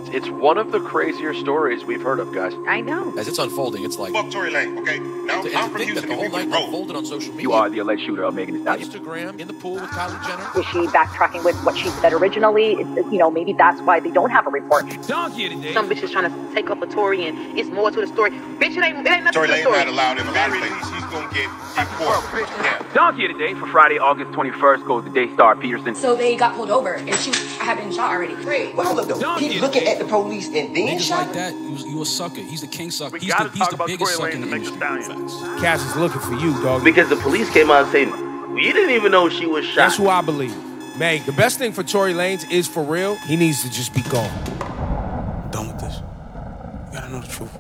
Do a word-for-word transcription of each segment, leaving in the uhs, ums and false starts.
it's one of the crazier stories we've heard of, guys. I know. As it's unfolding, it's like... Fuck Tory Lane, okay? Now, to, I'm to from think Houston, that the whole night unfolded on social media. You are the alleged shooter of Megan Thee Stallion. Instagram, in the pool with Kylie Jenner. Is she backtracking with what she said originally? It's, you know, maybe that's why they don't have a report. Donkey today. Some bitches trying to take up a Tory and it's more to the story. Bitch, it ain't, it ain't nothing Tory to the Lane story. not allowed in a lot of places. He's gonna get deported. Yeah. Donkey today for Friday, August twenty-first goes to Daystar Peterson. So they got pulled over and she had been shot already. Wait, well, hold up though. He's looking at the police and then Niggas shot like that, you, you a sucker. He's the king sucker. We He's gotta the, he's talk the about biggest Tory sucker in Lane the to make the industry. stallion. Cass is looking for you, dog. Because the police came out and said, we didn't even know she was shot. That's who I believe. Meg, the best thing for Tory Lanez is for real, he needs to just be gone. I'm done with this. You gotta know the truth.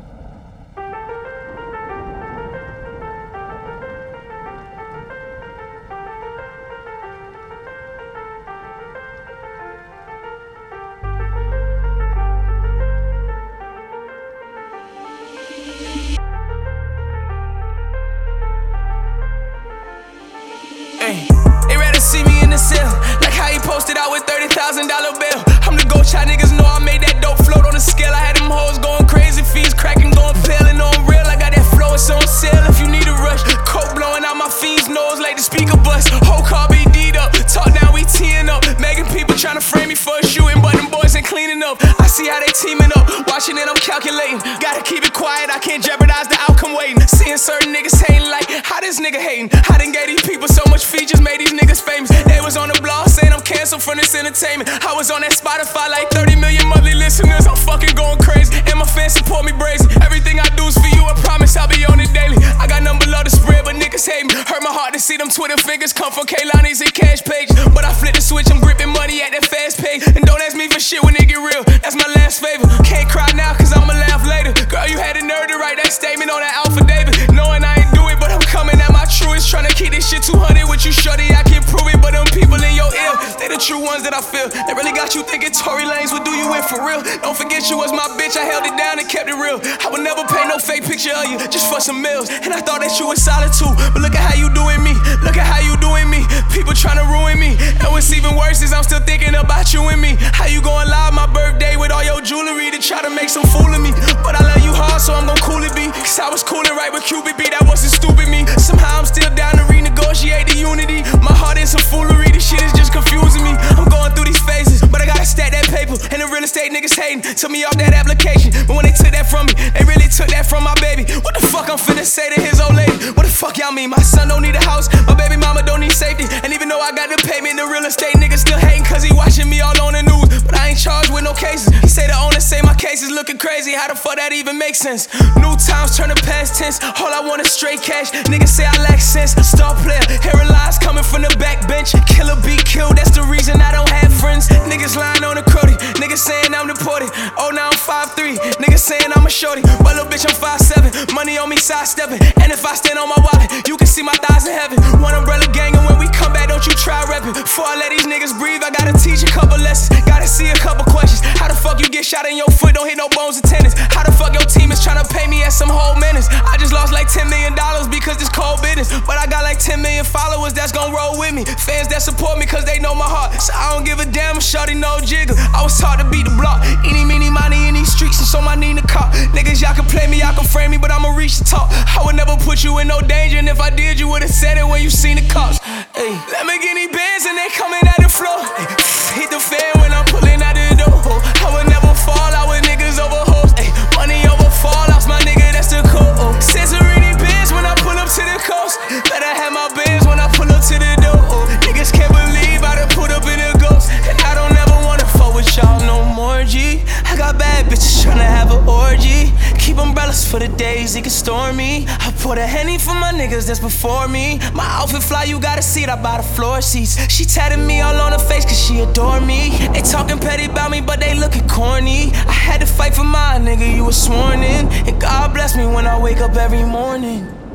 They rather see me in the cell, like how he posted out with thirty thousand dollar bill. I'm the goat child, niggas know I made that dope float on the scale. I had them hoes going crazy, fees cracking, going pale and on real. I got that flow, it's on sale if you need a rush. Coke blowing out my fiend's nose like the speaker bust. Whole car be D'd up, talk down, we teeing up. Making people trying to frame me for a shooting, but them boys ain't cleaning up. I see how they teaming up, watching it, I'm calculating. Gotta keep it quiet, I can't jeopardize the outcome waiting. Seeing certain niggas hating like, how this nigga hating? I done gave these people so much features, made these niggas famous. They was on the blog saying I'm canceled from this entertainment. I was on that Spotify like thirty million monthly listeners. I'm fucking going crazy, and my fans support me brazen. Everything I do is for you, I promise I'll be on it daily. I got nothing but love to spread, but niggas hate me. Hurt my heart to see them Twitter fingers come from Kaylani's and cash pages. But I flip the switch, I'm gripping money at that fast pace. And don't ask me for shit when it get real, that's my last favor. Can't cry now cause I'ma laugh later. Girl, you had the nerve to write that statement on that Alpha David. Knowing I ain't do it, but I'm coming at my truest. Trying to keep this shit two hundred with you, shorty, I can prove it. But them people in your ear, they the true ones that I feel. They really got you thinking Tory Lanez would do you in for real. Don't forget you was my bitch, I held it down and kept it real. I would never paint no fake picture of you, just for some meals. And I thought that you was solid too, but look at how you doing me. Look at how you doing me. People trying to ruin me. And what's even worse is I'm still thinking about you and me. How you gon' lie my birthday with all your jewelry to try to make some fool of me. But I love you hard, so I'm gon' cool it be. Cause I was coolin' right with Cupid B, that wasn't stupid me. Somehow I'm still down to renegotiate the unity. My heart in some foolery, this shit is just confusing me. I'm going through these phases, but I gotta stack that paper. And the real estate niggas hating, took me off that application. But when they took that from me, they really took that from my baby. What the fuck I'm finna say to his old lady? What the fuck y'all mean? My son don't need a house, my baby mama don't need safety. And even though I got the payment, the real estate niggas still hating cause he watching me all on the news. But I ain't charged with no cases. He say the owner say my case is looking crazy. How the fuck that even makes sense? New times turn to past tense. All I want is straight cash. Niggas say I lack sense. Star player, hearing lies coming from the back bench. Killer be killed, that's the reason I don't have friends. Niggas lying on the cruddy. Niggas saying I'm deported. Oh, now I'm five three. Niggas saying I'm a shorty. But little bitch, I'm five seven. Money on me sidestepping. And if I stand on my wallet, you can see my thighs in heaven. One umbrella gang, and when we come back, don't you try repping. Before I let these niggas breathe, I gotta teach a couple lessons. Gotta see a couple questions. How the fuck you get shot in your foot, don't hit no bones or tennis? How the fuck your team is tryna pay me at some whole minutes? I just lost like ten million dollars because it's cold business. But I got like ten million followers that's gon' roll with me. Fans that support me cause they know my heart. So I don't give a damn, shorty no jigger. I was taught to beat the block. Eeny, meeny, money in these streets, and so my need a cop. Niggas, y'all can play me, y'all can frame me, but I'ma reach the top. I would never put you in no danger, and if I did, you would've said it when you seen the cops. Ay, Lamborghini Benz and they coming out the floor. Hit the fan when I'm pulling out the door. I would never fall out with niggas over hoes. Ay, money over fall, lost my nigga, that's the code. Sensorini Benz when I pull up to the coast. Better have my Benz when I pull up to the door. Niggas can't believe I done put up in a ghost. And I don't ever wanna fuck with y'all no more, G. I got bad bitches tryna have an orgy. Keep umbrellas for the days it can storm me. I pour a Henny for my niggas that's before me. My outfit fly, you gotta see it, I buy the floor seats. She tatted me all on her face cause she adore me. They talking petty about me but they looking corny. I had to fight for my nigga, you was sworn in. And God bless me when I wake up every morning.